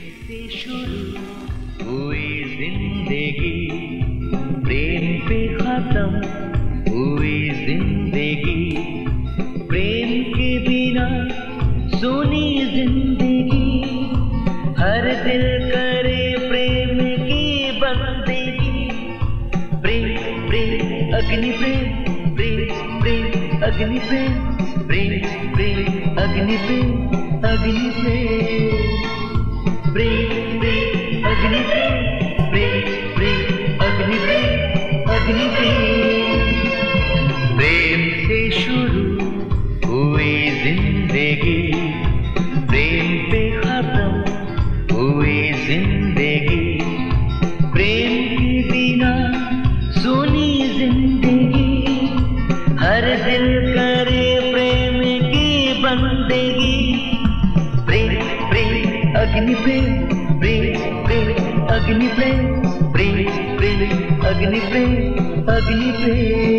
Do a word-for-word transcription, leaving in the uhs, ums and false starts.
से शुरू हुई जिंदगी, प्रेम पे खत्म हुई जिंदगी, प्रेम के बिना सुनी जिंदगी, हर दिल करे प्रेम की बंदगी। प्रेम प्रेम अग्नि प्रेम, प्रेम प्रेम अग्नि प्रेम, प्रेम प्रेम अग्नि प्रेम, अग्नि प्रेम, प्रेम प्रेम अग्नि प्रेम, प्रेम प्रेम अग्नि प्रेम, अग्नि प्रेम। प्रेम से शुरू हुई जिंदगी, प्रेम पे खत्म हुई जिंदगी, प्रेम के बिना सुनी जिंदगी, हर दिल करे प्रेम की बंदगी। प्रेम प्रेम अग्नि प्रेम, प्रेम प्रेम अग्नि प्रेम, प्रेम प्रेम अग्नि प्रेम, अग्नि प्रेम।